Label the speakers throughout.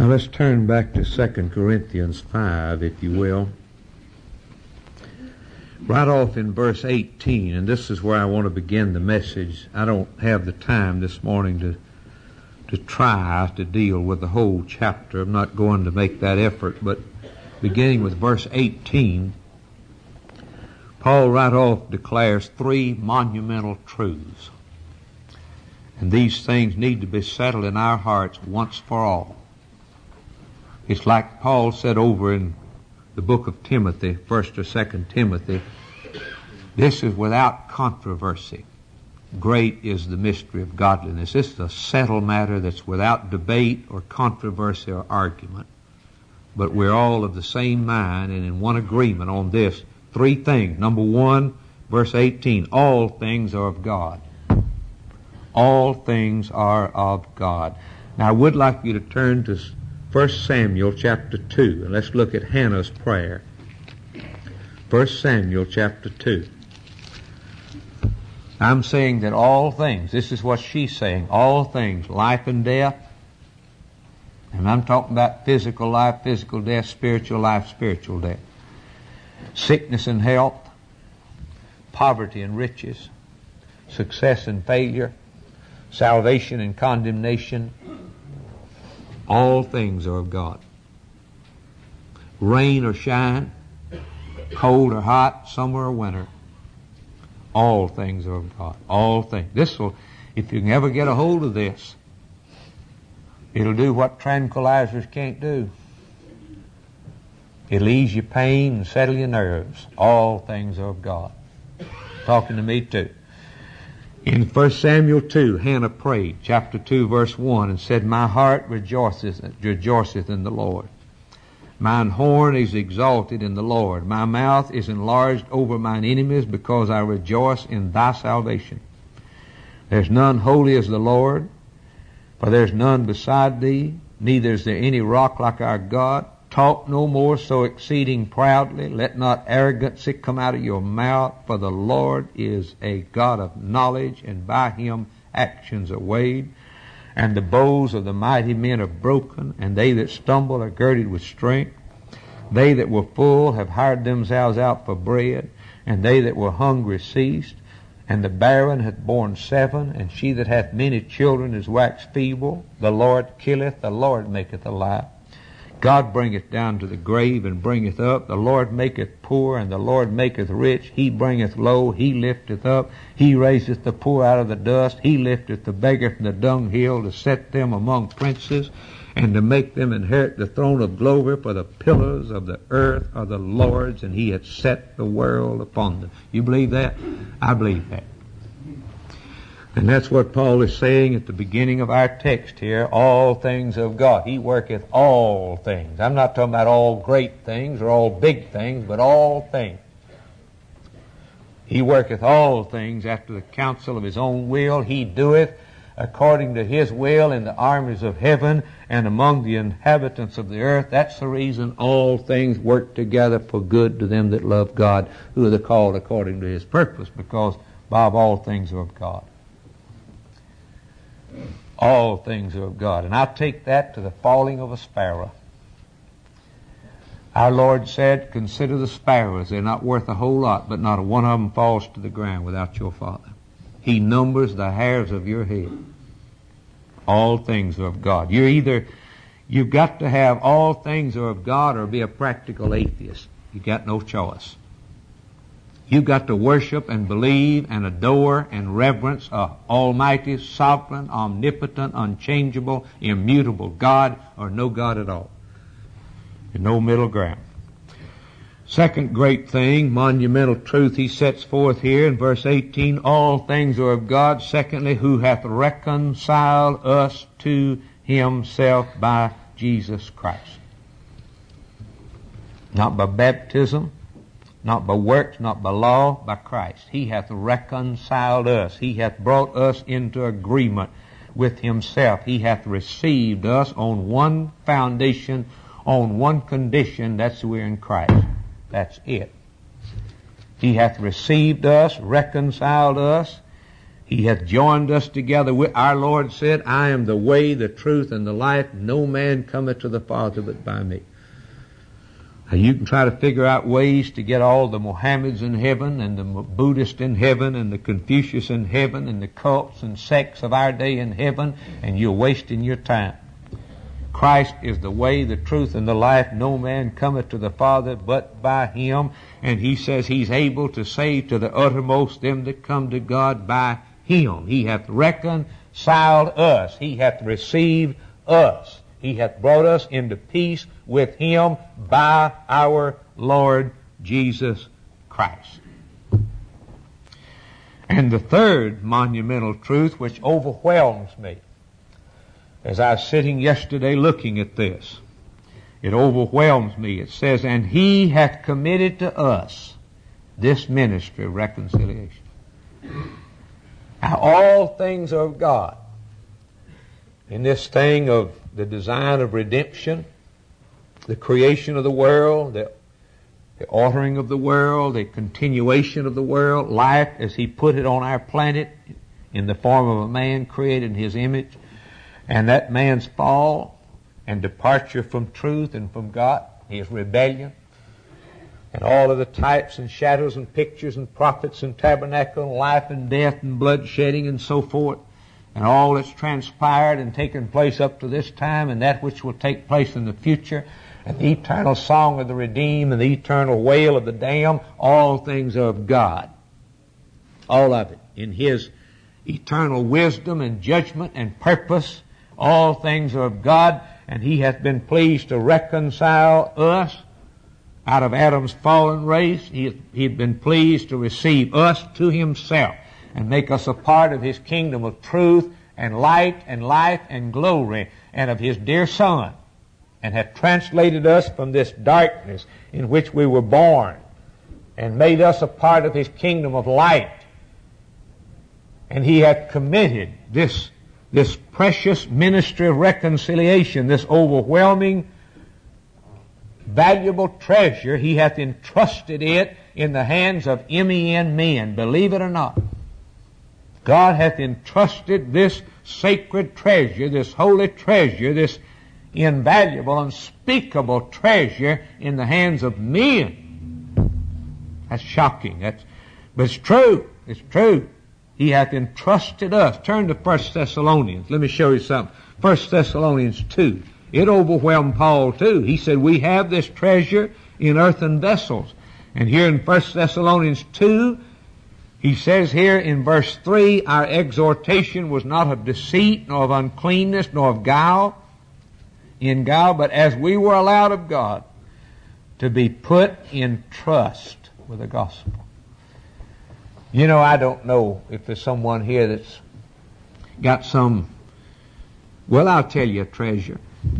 Speaker 1: Now let's turn back to 2 Corinthians 5, if you will. Right off in verse 18, and this is where I want to begin the message. I don't have the time this morning to try to deal with the whole chapter. I'm not going to make that effort, but beginning with verse 18, Paul right off declares three monumental truths. And these things need to be settled in our hearts once for all. It's like Paul said over in the book of Timothy, 1st or 2nd Timothy, this is without controversy. Great is the mystery of godliness. This is a settled matter that's without debate or controversy or argument. But we're all of the same mind and in one agreement on this. Three things. Number one, verse 18, all things are of God. All things are of God. Now I would like you to turn to 1 Samuel chapter 2, and let's look at Hannah's prayer. 1 Samuel chapter 2. I'm saying that all things, this is what she's saying, all things, life and death, and I'm talking about physical life, physical death, spiritual life, spiritual death, sickness and health, poverty and riches, success and failure, salvation and condemnation, all things are of God. Rain or shine, cold or hot, summer or winter, all things are of God. All things. This will, if you can ever get a hold of this, it'll do what tranquilizers can't do. It'll ease your pain and settle your nerves. All things are of God. Talking to me too. In 1 Samuel 2, Hannah prayed, chapter 2, verse 1, and said, my heart rejoiceth in the Lord. Mine horn is exalted in the Lord. My mouth is enlarged over mine enemies, because I rejoice in thy salvation. There's none holy as the Lord, for there's none beside thee, neither is there any rock like our God. Talk no more so exceeding proudly. Let not arrogancy come out of your mouth, for the Lord is a God of knowledge, and by him actions are weighed. And the bows of the mighty men are broken, and they that stumble are girded with strength. They that were full have hired themselves out for bread, and they that were hungry ceased. And the barren hath borne 7, and she that hath many children is waxed feeble. The Lord killeth, the Lord maketh alive. God bringeth down to the grave and bringeth up. The Lord maketh poor, and the Lord maketh rich. He bringeth low, he lifteth up. He raiseth the poor out of the dust. He lifteth the beggar from the dunghill, to set them among princes, and to make them inherit the throne of glory. For the pillars of the earth are the Lord's, and he hath set the world upon them. You believe that? I believe that. And that's what Paul is saying at the beginning of our text here, all things of God. He worketh all things. I'm not talking about all great things or all big things, but all things. He worketh all things after the counsel of his own will. He doeth according to his will in the armies of heaven and among the inhabitants of the earth. That's the reason all things work together for good to them that love God, who are the called according to his purpose, because above all things are of God. All things are of God. And I take that to the falling of a sparrow. Our Lord said, consider the sparrows. They're not worth a whole lot, but not a one of them falls to the ground without your Father. He numbers the hairs of your head. All things are of God. You've got to have all things are of God or be a practical atheist. You've got no choice. You've got to worship and believe and adore and reverence a almighty, sovereign, omnipotent, unchangeable, immutable God, or no God at all. And no middle ground. Second great thing, monumental truth he sets forth here in verse 18, all things are of God. Secondly, who hath reconciled us to himself by Jesus Christ. Not by baptism, not by works, not by law, by Christ. He hath reconciled us. He hath brought us into agreement with himself. He hath received us on one foundation, on one condition, that's we're in Christ. That's it. He hath received us, reconciled us, He hath joined us together with our Lord said, I am the way, the truth, and the life. No man cometh to the Father but by me. Now you can try to figure out ways to get all the Mohammedans in heaven and the Buddhists in heaven and the Confucius in heaven and the cults and sects of our day in heaven, and you're wasting your time. Christ is the way, the truth, and the life. No man cometh to the Father but by him. And he says he's able to save to the uttermost them that come to God by him. He hath reconciled us. He hath received us. He hath brought us into peace with him by our Lord Jesus Christ. And the third monumental truth which overwhelms me, as I was sitting yesterday looking at this, it overwhelms me. It says, and he hath committed to us this ministry of reconciliation. Now all things are of God. In this thing of the design of redemption, the creation of the world, the ordering of the world, the continuation of the world, life as he put it on our planet in the form of a man created in his image, and that man's fall and departure from truth and from God, his rebellion, and all of the types and shadows and pictures and prophets and tabernacle and life and death and bloodshedding and so forth, and all that's transpired and taken place up to this time and that which will take place in the future, and the eternal song of the redeemed and the eternal wail of the damned, all things are of God. All of it. In his eternal wisdom and judgment and purpose, all things are of God, and he hath been pleased to reconcile us out of Adam's fallen race. He had been pleased to receive us to himself and make us a part of his kingdom of truth and light and life and glory and of his dear Son, and hath translated us from this darkness in which we were born and made us a part of his kingdom of light. And he hath committed this precious ministry of reconciliation, this overwhelming, valuable treasure. He hath entrusted it in the hands of men. Believe it or not, God hath entrusted this sacred treasure, this holy treasure, this invaluable, unspeakable treasure in the hands of men. That's shocking. But it's true. It's true. He hath entrusted us. Turn to 1 Thessalonians. Let me show you something. 1 Thessalonians 2. It overwhelmed Paul too. He said, we have this treasure in earthen vessels. And here in 1 Thessalonians 2, he says here in verse 3, our exhortation was not of deceit, nor of uncleanness, nor of guile, but as we were allowed of God to be put in trust with the gospel. You know, I don't know if there's someone here that's got some, well, I'll tell you a treasure.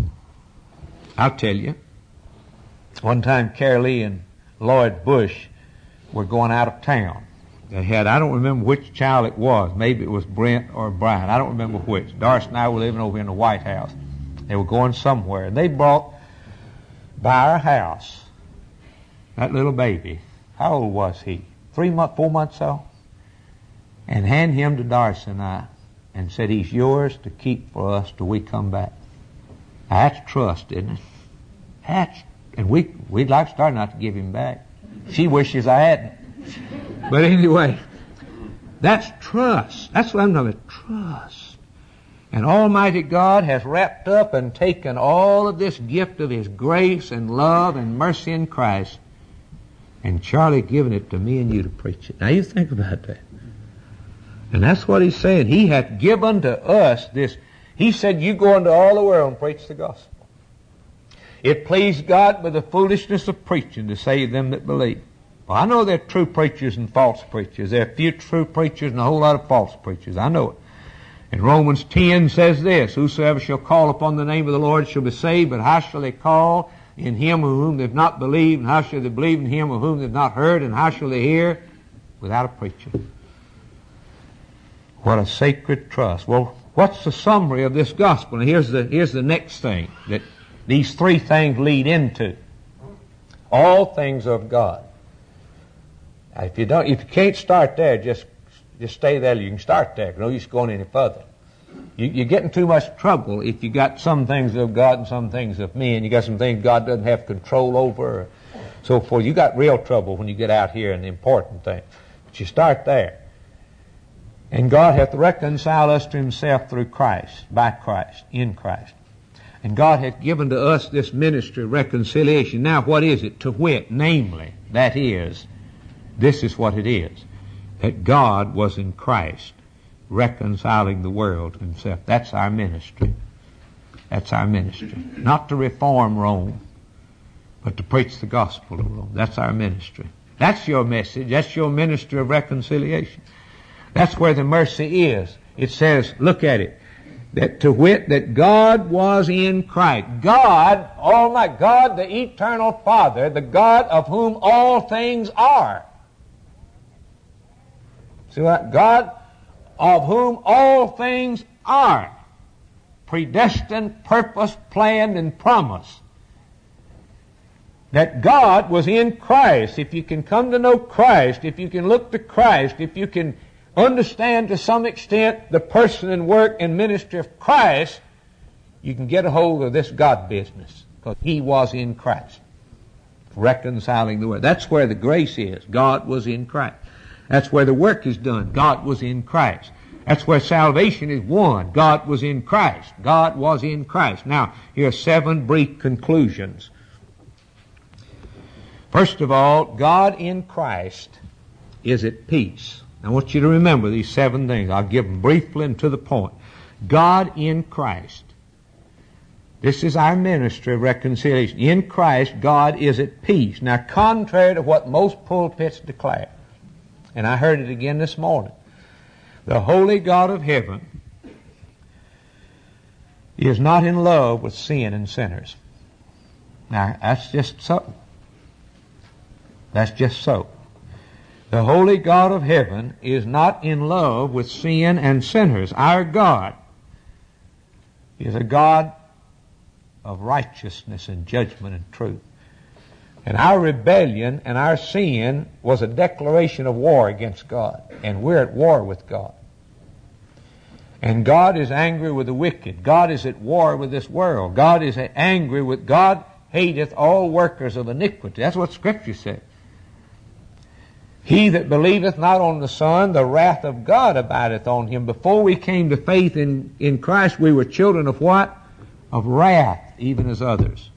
Speaker 1: I'll tell you. One time, Carol Lee and Lloyd Bush were going out of town. They had, I don't remember which child it was. Maybe it was Brent or Brian. I don't remember which. Doris and I were living over in the White House. They were going somewhere. And they brought by our house that little baby. How old was he? 4 months old? And hand him to Doris and I and said, he's yours to keep for us till we come back. Now, that's trust, isn't it? And we'd like to start not to give him back. She wishes I hadn't. But anyway, that's trust. That's what I'm talking about, trust. And Almighty God has wrapped up and taken all of this gift of his grace and love and mercy in Christ, and Charlie given it to me and you to preach it. Now you think about that. And that's what he's saying. He hath given to us this. He said, you go into all the world and preach the gospel. It pleased God by the foolishness of preaching to save them that believe. Well, I know there are true preachers and false preachers. There are few true preachers and a whole lot of false preachers. I know it. And Romans 10 says this, whosoever shall call upon the name of the Lord shall be saved, but how shall they call in him of whom they've not believed, and how shall they believe in him of whom they've not heard, and how shall they hear without a preacher? What a sacred trust. Well, what's the summary of this gospel? And here's the next thing that these three things lead into. All things are of God. Now, if you can't start there, just Just stay there. You can start there. No use going any further. You're getting too much trouble if you got some things of God and some things of men. You got some things God doesn't have control over, or so forth. You got real trouble when you get out here in the important things. But you start there. And God hath reconciled us to himself through Christ, by Christ, in Christ. And God hath given to us this ministry of reconciliation. Now what is it? To wit, namely, that is, this is what it is, that God was in Christ, reconciling the world to himself. That's our ministry. That's our ministry. Not to reform Rome, but to preach the gospel of Rome. That's our ministry. That's your message. That's your ministry of reconciliation. That's where the mercy is. It says, look at it, that to wit, that God was in Christ. God, Almighty God, the eternal Father, the God of whom all things are. See what? God of whom all things are. Predestined, purpose, planned, and promised. That God was in Christ. If you can come to know Christ, if you can look to Christ, if you can understand to some extent the person and work and ministry of Christ, you can get a hold of this God business, because he was in Christ, reconciling the world. That's where the grace is. God was in Christ. That's where the work is done. God was in Christ. That's where salvation is won. God was in Christ. God was in Christ. Now, here are 7 brief conclusions. First of all, God in Christ is at peace. I want you to remember these 7 things. I'll give them briefly and to the point. God in Christ. This is our ministry of reconciliation. In Christ, God is at peace. Now, contrary to what most pulpits declare, and I heard it again this morning, the holy God of heaven is not in love with sin and sinners. Now, that's just so. That's just so. The holy God of heaven is not in love with sin and sinners. Our God is a God of righteousness and judgment and truth. And our rebellion and our sin was a declaration of war against God. And we're at war with God. And God is angry with the wicked. God is at war with this world. God is angry with, God hateth all workers of iniquity. That's what Scripture says. He that believeth not on the Son, the wrath of God abideth on him. Before we came to faith in Christ, we were children of what? Of wrath, even as others.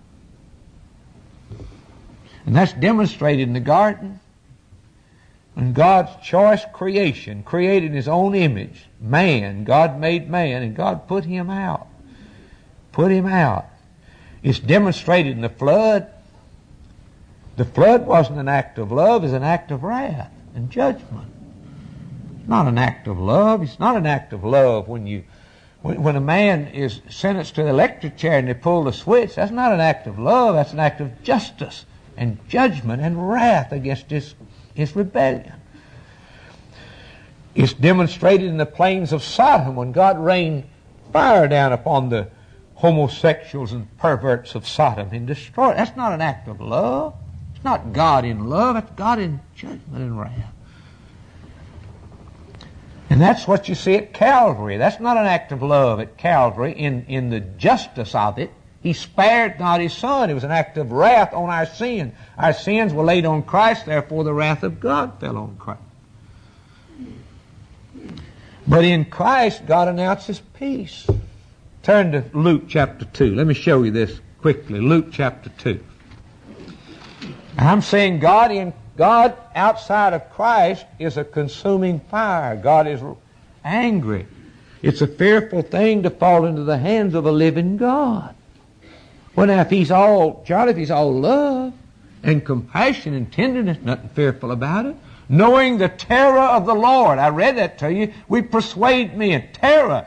Speaker 1: And that's demonstrated in the garden. When God's choice creation created in his own image, man, God made man, and God put him out. Put him out. It's demonstrated in the flood. The flood wasn't an act of love, it's an act of wrath and judgment. It's not an act of love. It's not an act of love when a man is sentenced to the electric chair and they pull the switch. That's not an act of love. That's an act of justice and judgment and wrath against his rebellion. It's demonstrated in the plains of Sodom when God rained fire down upon the homosexuals and perverts of Sodom and destroyed. That's not an act of love. It's not God in love. It's God in judgment and wrath. And that's what you see at Calvary. That's not an act of love at Calvary in the justice of it. He spared not his Son. It was an act of wrath on our sin. Our sins were laid on Christ, therefore the wrath of God fell on Christ. But in Christ, God announces peace. Turn to Luke chapter 2. Let me show you this quickly. Luke chapter 2. I'm saying God outside of Christ is a consuming fire. God is angry. It's a fearful thing to fall into the hands of a living God. Well, now, if he's all love and compassion and tenderness, nothing fearful about it. Knowing the terror of the Lord. I read that to you. We persuade men. Terror.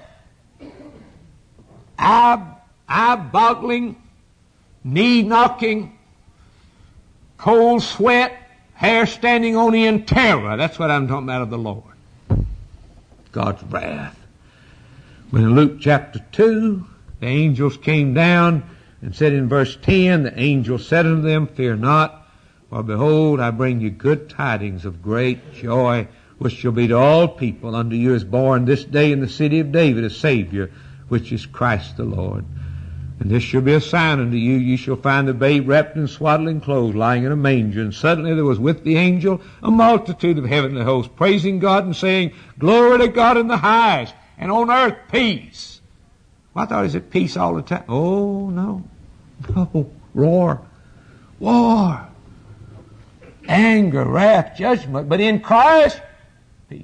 Speaker 1: Eye-boggling, knee-knocking, cold sweat, hair standing on end terror. That's what I'm talking about of the Lord. God's wrath. When in Luke chapter 2, the angels came down and said in verse 10, the angel said unto them, Fear not, for behold, I bring you good tidings of great joy, which shall be to all people. Unto you is born this day in the city of David a Savior, which is Christ the Lord. And this shall be a sign unto you. You shall find the babe wrapped in swaddling clothes, lying in a manger. And suddenly there was with the angel a multitude of heavenly hosts, praising God and saying, Glory to God in the highest, and on earth peace. Well, I thought, is it peace all the time? Oh, no. No. Roar. War. Anger, wrath, judgment. But in Christ, peace.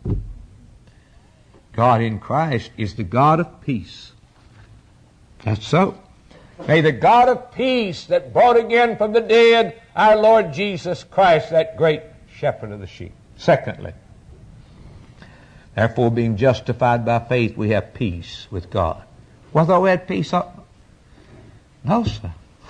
Speaker 1: God in Christ is the God of peace. That's so. May the God of peace that brought again from the dead our Lord Jesus Christ, that great shepherd of the sheep. Secondly, therefore being justified by faith, we have peace with God. Well, though we had peace up? No, sir.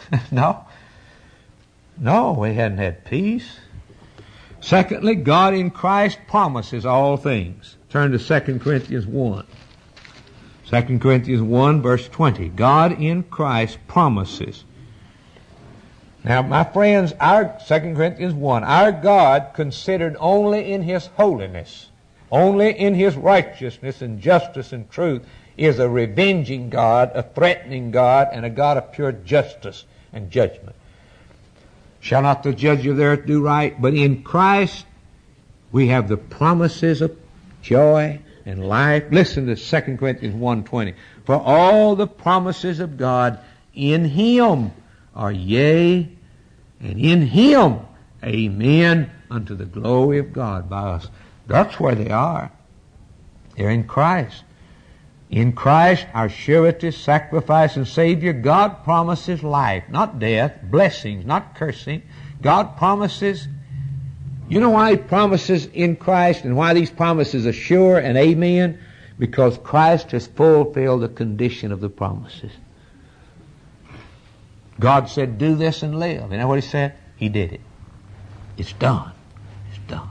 Speaker 1: No, we hadn't had peace. Secondly, God in Christ promises all things. Turn to 2 Corinthians 1. 2 Corinthians 1, verse 20. God in Christ promises. Now, my friends, our 2 Corinthians 1, our God considered only in His holiness, only in His righteousness and justice and truth, is a revenging God, a threatening God, and a God of pure justice and judgment. Shall not the judge of the earth do right? But in Christ we have the promises of joy and life. Listen to 2 Corinthians 1:20. For all the promises of God in Him are yea, and in Him amen, unto the glory of God by us. That's where they are. They're in Christ. In Christ, our surety, sacrifice, and Savior, God promises life, not death, blessings, not cursing. God promises. You know why He promises in Christ and why these promises are sure and amen? Because Christ has fulfilled the condition of the promises. God said, do this and live. You know what He said? He did it. It's done. It's done.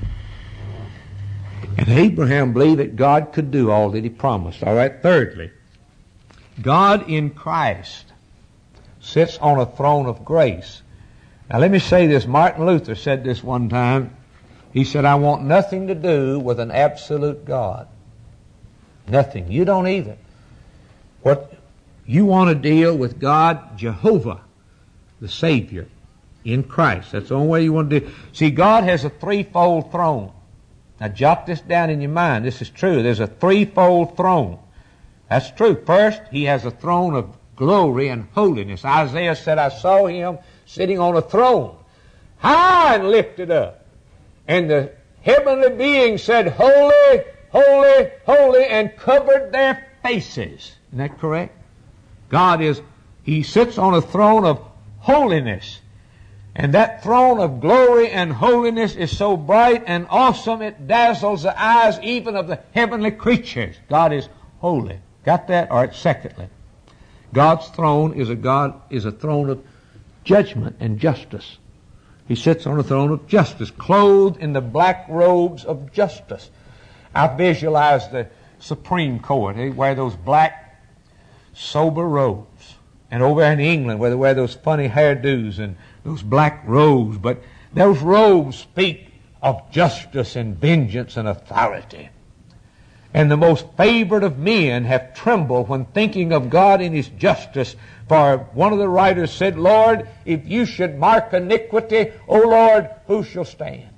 Speaker 1: And Abraham believed that God could do all that He promised. All right, thirdly, God in Christ sits on a throne of grace. Now let me say this. Martin Luther said this one time. He said, I want nothing to do with an absolute God. Nothing. You don't either. What you want to deal with God, Jehovah, the Savior, in Christ. That's the only way you want to do it. See, God has a threefold throne. Now jot this down in your mind. This is true. There's a threefold throne. That's true. First, He has a throne of glory and holiness. Isaiah said, I saw Him sitting on a throne, high and lifted up. And the heavenly beings said, Holy, holy, holy, and covered their faces. Isn't that correct? God is, He sits on a throne of holiness. And that throne of glory and holiness is so bright and awesome it dazzles the eyes even of the heavenly creatures. God is holy. Got that? All right, secondly, God's throne is a throne of judgment and justice. He sits on a throne of justice, clothed in the black robes of justice. I visualize the Supreme Court. They wear those black, sober robes. And over in England, where they wear those funny hairdos and those black robes, but those robes speak of justice and vengeance and authority. And the most favored of men have trembled when thinking of God in His justice. For one of the writers said, Lord, if you should mark iniquity, O Lord, who shall stand?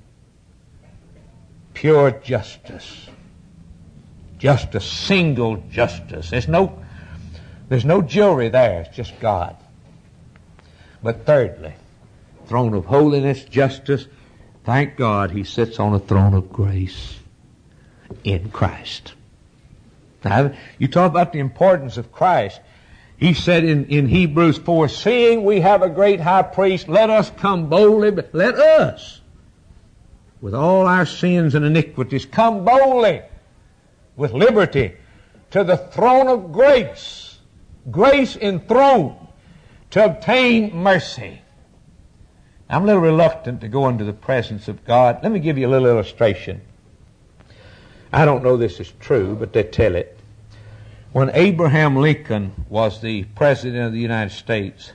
Speaker 1: Pure justice. Justice, single justice. There's no jury there. It's just God. But thirdly, throne of holiness, justice. Thank God He sits on a throne of grace in Christ. Now, you talk about the importance of Christ. He said in Hebrews 4, seeing we have a great high priest, let us come boldly, but let us, with all our sins and iniquities, come boldly with liberty to the throne of grace, grace enthroned, to obtain mercy. I'm a little reluctant to go into the presence of God. Let me give you a little illustration. I don't know this is true, but they tell it. When Abraham Lincoln was the President of the United States,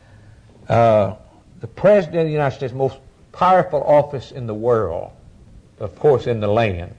Speaker 1: the President of the United States, most powerful office in the world, of course, in the land.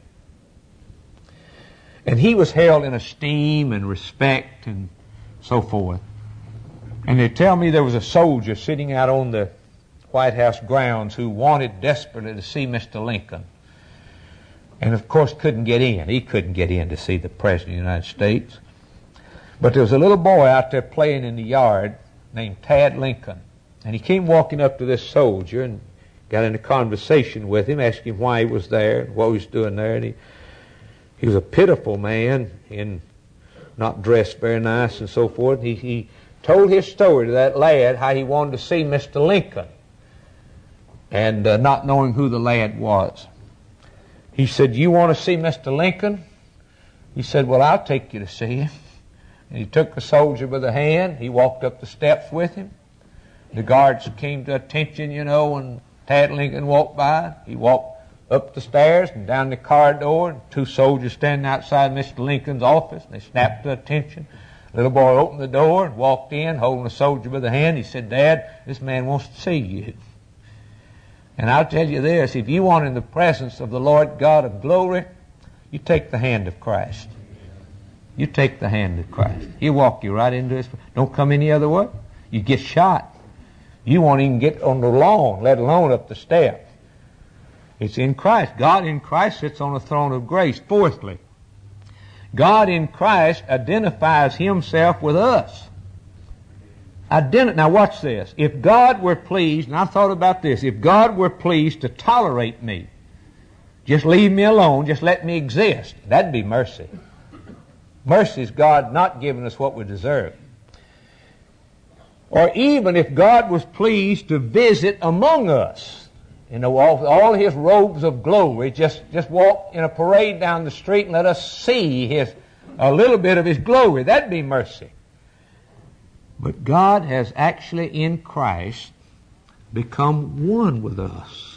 Speaker 1: And he was held in esteem and respect and so forth. And they tell me there was a soldier sitting out on the White House grounds who wanted desperately to see Mr. Lincoln. And of course couldn't get in. He couldn't get in to see the President of the United States. But there was a little boy out there playing in the yard named Tad Lincoln. And he came walking up to this soldier and got in a conversation with him, asking him why he was there and what he was doing there. And he was a pitiful man, and not dressed very nice and so forth. He told his story to that lad, how he wanted to see Mr. Lincoln, and not knowing who the lad was. He said, "You want to see Mr. Lincoln?" He said, "Well, I'll take you to see him." And he took the soldier by the hand. He walked up the steps with him. The guards came to attention, when Tad Lincoln walked by. He walked up the stairs and down the corridor, and two soldiers standing outside Mr. Lincoln's office. They snapped to attention. The little boy opened the door and walked in, holding the soldier by the hand. He said, "Dad, this man wants to see you." And I'll tell you this, if you want in the presence of the Lord God of glory, you take the hand of Christ. You take the hand of Christ. He'll walk you right into his. Don't come any other way. You get shot. You won't even get on the lawn, let alone up the step. It's in Christ. God in Christ sits on the throne of grace. Fourthly, God in Christ identifies himself with us. Now watch this. If God were pleased, and I thought about this, if God were pleased to tolerate me, just leave me alone, just let me exist, that'd be mercy. Mercy is God not giving us what we deserve. Or even if God was pleased to visit among us, all his robes of glory, just walk in a parade down the street and let us see a little bit of his glory, that'd be mercy. But God has actually in Christ become one with us,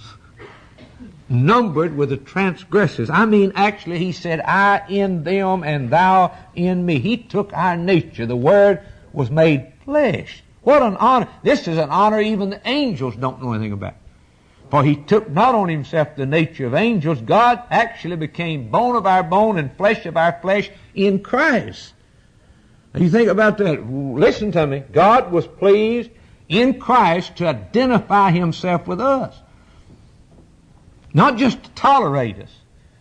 Speaker 1: numbered with the transgressors. Actually, he said, "I in them and thou in me." He took our nature. The Word was made flesh. What an honor. This is an honor even the angels don't know anything about. For he took not on himself the nature of angels. God actually became bone of our bone and flesh of our flesh in Christ. Now you think about that. Listen to me. God was pleased in Christ to identify himself with us. Not just to tolerate us.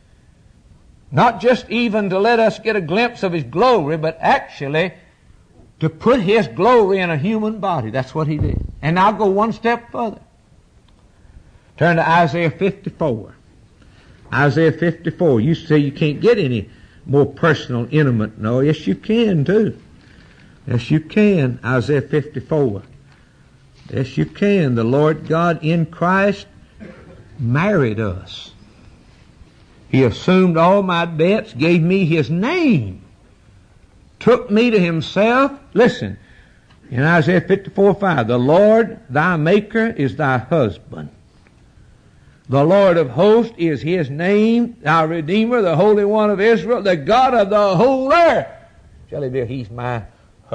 Speaker 1: Not just even to let us get a glimpse of his glory, but actually to put his glory in a human body. That's what he did. And I'll go one step further. Turn to Isaiah 54. Isaiah 54. You say you can't get any more personal, intimate. No, yes you can too. Yes you can. Isaiah 54. Yes you can. The Lord God in Christ married us. He assumed all my debts, gave me his name, took me to himself. Listen, in Isaiah 54:5, "The Lord thy Maker is thy husband. The Lord of hosts is his name, thy Redeemer, the Holy One of Israel, the God of the whole earth. Shall he be? He's my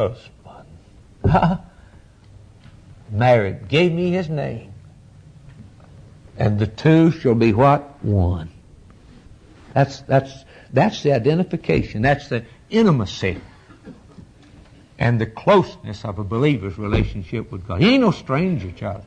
Speaker 1: husband." Married, gave me his name. And the two shall be what? One. That's the identification. That's the intimacy and the closeness of a believer's relationship with God. He ain't no stranger, Charlie.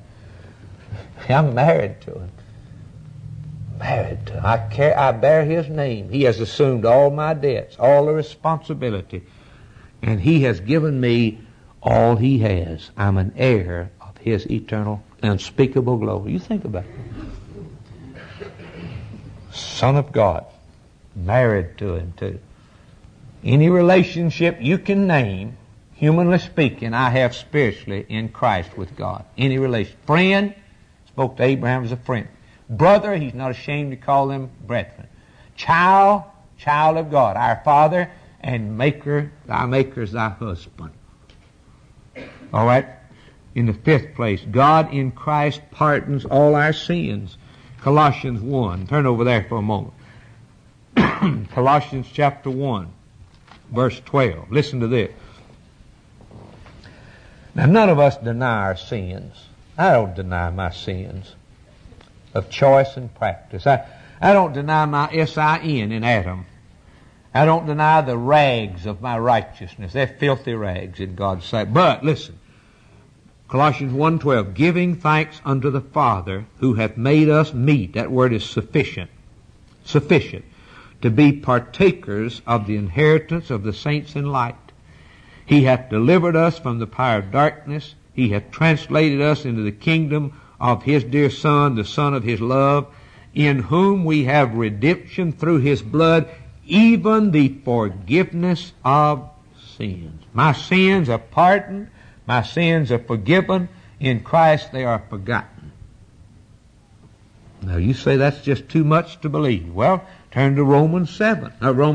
Speaker 1: I'm married to him. Married to him. I bear his name. He has assumed all my debts, all the responsibility, and he has given me all he has. I'm an heir of his eternal, unspeakable glory. You think about it. Son of God, married to him too. Any relationship you can name, humanly speaking, I have spiritually in Christ with God. Any relation. Friend, spoke to Abraham as a friend. Brother, he's not ashamed to call them brethren. Child of God, our Father and Maker, thy Maker is thy husband. All right? In the fifth place, God in Christ pardons all our sins. Colossians 1. Turn over there for a moment. Colossians chapter 1, verse 12. Listen to this. Now, none of us deny our sins. I don't deny my sins of choice and practice. I don't deny my S-I-N in Adam. I don't deny the rags of my righteousness. They're filthy rags in God's sight. But, listen, Colossians 1:12, giving thanks unto the Father who hath made us meet. That word is sufficient. Sufficient. To be partakers of the inheritance of the saints in light. He hath delivered us from the power of darkness. He hath translated us into the kingdom of His dear Son, the Son of His love, in whom we have redemption through His blood, even the forgiveness of sins. My sins are pardoned. My sins are forgiven. In Christ they are forgotten. Now you say that's just too much to believe. Well, turn to Romans 4.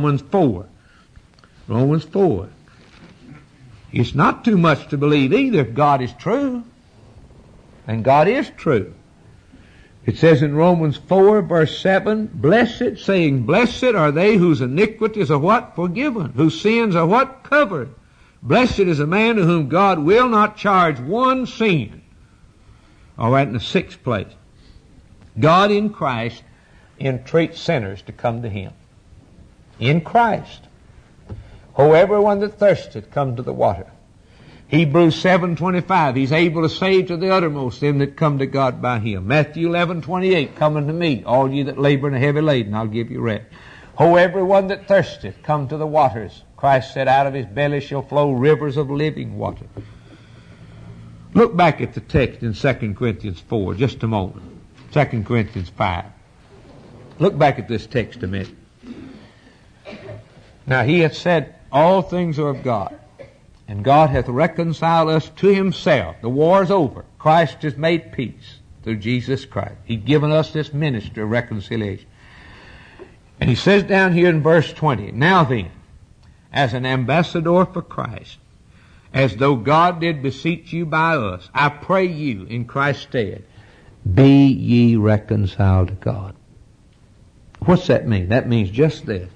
Speaker 1: Romans 4. It's not too much to believe either if God is true. And God is true. It says in Romans 4, verse 7, blessed, saying, blessed are they whose iniquities are what? Forgiven. Whose sins are what? Covered. Blessed is a man to whom God will not charge one sin. All right, in the sixth place, God in Christ entreats sinners to come to Him. In Christ. Whoever one that thirsteth, come to the water. Hebrews 7:25, He's able to save to the uttermost them that come to God by Him. Matthew 11:28, come unto me, all ye that labor and are heavy laden, I'll give you rest. Whoever one that thirsteth, come to the waters. Christ said, out of His belly shall flow rivers of living water. Look back at the text in 2 Corinthians 4, just a moment. 2 Corinthians 5. Look back at this text a minute. Now He hath said, all things are of God. And God hath reconciled us to Himself. The war is over. Christ has made peace through Jesus Christ. He's given us this ministry of reconciliation. And He says down here in verse 20, now then, as an ambassador for Christ, as though God did beseech you by us, I pray you in Christ's stead, be ye reconciled to God. What's that mean? That means just this.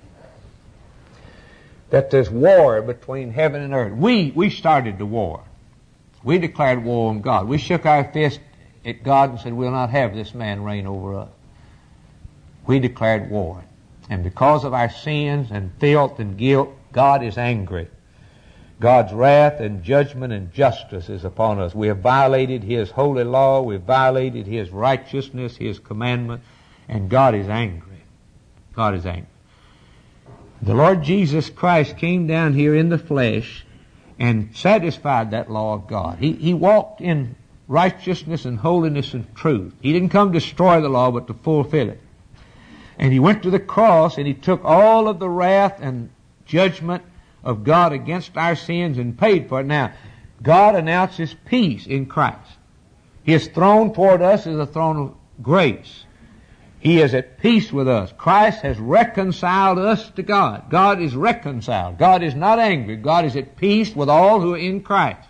Speaker 1: That there's war between heaven and earth. We started the war. We declared war on God. We shook our fist at God and said, we'll not have this man reign over us. We declared war. And because of our sins and filth and guilt, God is angry. God's wrath and judgment and justice is upon us. We have violated His holy law. We've violated His righteousness, His commandment, and God is angry. God is angry. The Lord Jesus Christ came down here in the flesh and satisfied that law of God. He walked in righteousness and holiness and truth. He didn't come to destroy the law, but to fulfill it. And He went to the cross and He took all of the wrath and judgment of God against our sins and paid for it. Now, God announces peace in Christ. His throne toward us is a throne of grace. He is at peace with us. Christ has reconciled us to God. God is reconciled. God is not angry. God is at peace with all who are in Christ.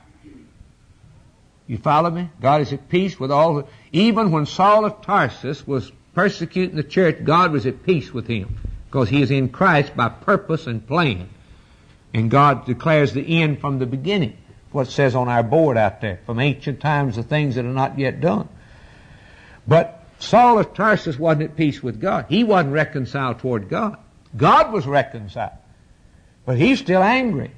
Speaker 1: You follow me? God is at peace with all who... Even when Saul of Tarsus was persecuting the church, God was at peace with him because he is in Christ by purpose and plan. And God declares the end from the beginning. What it says on our board out there. From ancient times, the things that are not yet done. But Saul of Tarsus wasn't at peace with God. He wasn't reconciled toward God. God was reconciled. But he's still angry.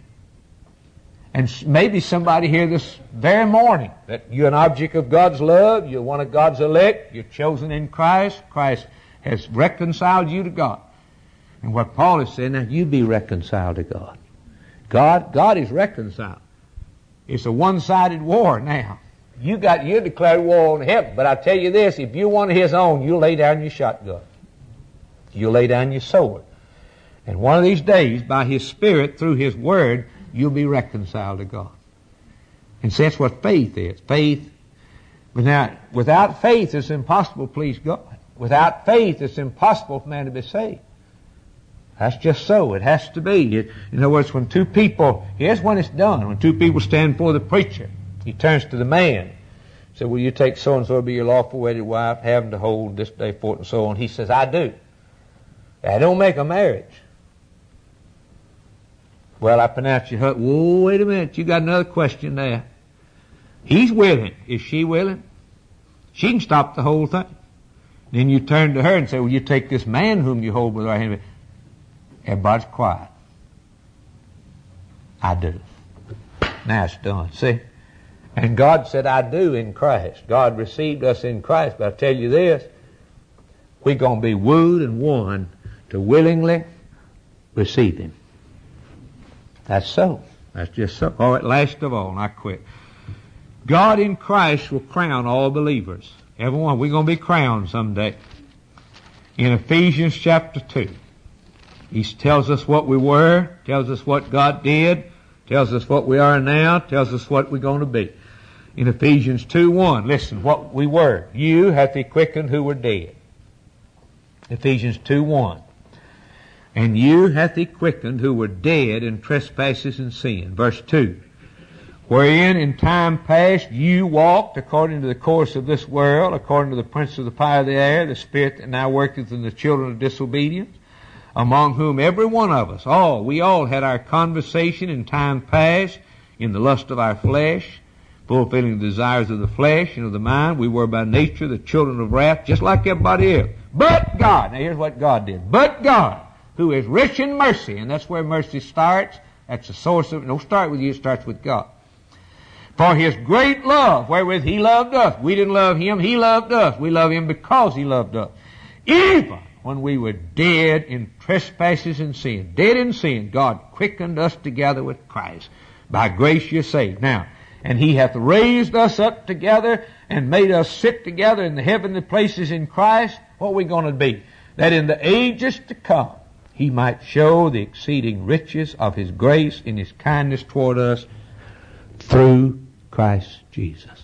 Speaker 1: And maybe somebody here this very morning that you're an object of God's love, you're one of God's elect, you're chosen in Christ. Christ has reconciled you to God. And what Paul is saying, now you be reconciled to God. God is reconciled. It's a one-sided war now. You declared war on heaven. But I tell you this, if you're one of His own, you'll lay down your shotgun. You'll lay down your sword. And one of these days, by His Spirit, through His Word, you'll be reconciled to God. And see, that's what faith is. Faith. But now, without faith, it's impossible to please God. Without faith, it's impossible for man to be saved. That's just so. It has to be. In other words, when two people, here's when it's done. When two people stand before the preacher, he turns to the man. Said, will you take so-and-so to be your lawful wedded wife, have them to hold this day forth and so on. He says, I do. That don't make a marriage. Well, I pronounce your husband. Whoa, wait a minute. You got another question there. He's willing. Is she willing? She can stop the whole thing. Then you turn to her and say, well, you take this man whom you hold with our hand. Everybody's quiet. I do. Now it's done. See? And God said, I do in Christ. God received us in Christ. But I tell you this, we're going to be wooed and won to willingly receive Him. That's so. That's just so. All right, last of all, and I quit. God in Christ will crown all believers. Everyone, we're going to be crowned someday. In Ephesians chapter 2, He tells us what we were, tells us what God did, tells us what we are now, tells us what we're going to be. In Ephesians 2:1, listen, what we were. You hath He quickened who were dead. Ephesians 2:1. And you hath He quickened who were dead in trespasses and sin. Verse 2. Wherein in time past you walked according to the course of this world, according to the prince of the power of the air, the spirit that now worketh in the children of disobedience, among whom every one of us, we all had our conversation in time past, in the lust of our flesh, fulfilling the desires of the flesh and of the mind. We were by nature the children of wrath, just like everybody else. But God, now here's what God did. But God, who is rich in mercy, and that's where mercy starts. That's the source of it. Don't start with you, it starts with God. For His great love, wherewith He loved us. We didn't love Him, He loved us. We love Him because He loved us. Even when we were dead in trespasses and sin, dead in sin, God quickened us together with Christ. By grace you're saved. Now, and He hath raised us up together and made us sit together in the heavenly places in Christ. What are we going to be? That in the ages to come, He might show the exceeding riches of His grace in His kindness toward us through Christ Jesus.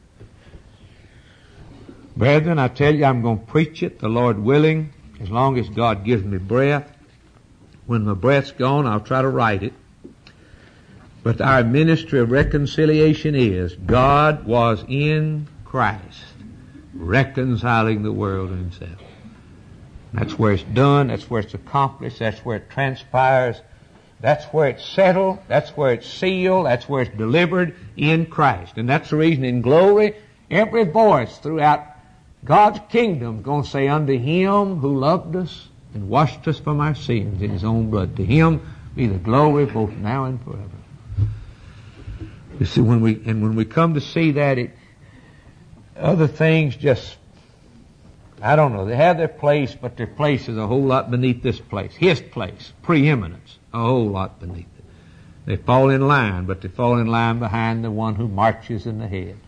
Speaker 1: Brethren, I tell you, I'm going to preach it, the Lord willing, as long as God gives me breath. When my breath's gone, I'll try to write it. But our ministry of reconciliation is, God was in Christ, reconciling the world to Himself. That's where it's done, that's where it's accomplished, that's where it transpires, that's where it's settled, that's where it's sealed, that's where it's delivered in Christ. And that's the reason in glory, every voice throughout God's kingdom is going to say, unto Him who loved us and washed us from our sins in His own blood, to Him be the glory both now and forever. You see, when we come to see that, other things just, I don't know, they have their place, but their place is a whole lot beneath this place. His place, preeminence, a whole lot beneath it. They fall in line, but they fall in line behind the one who marches in the head.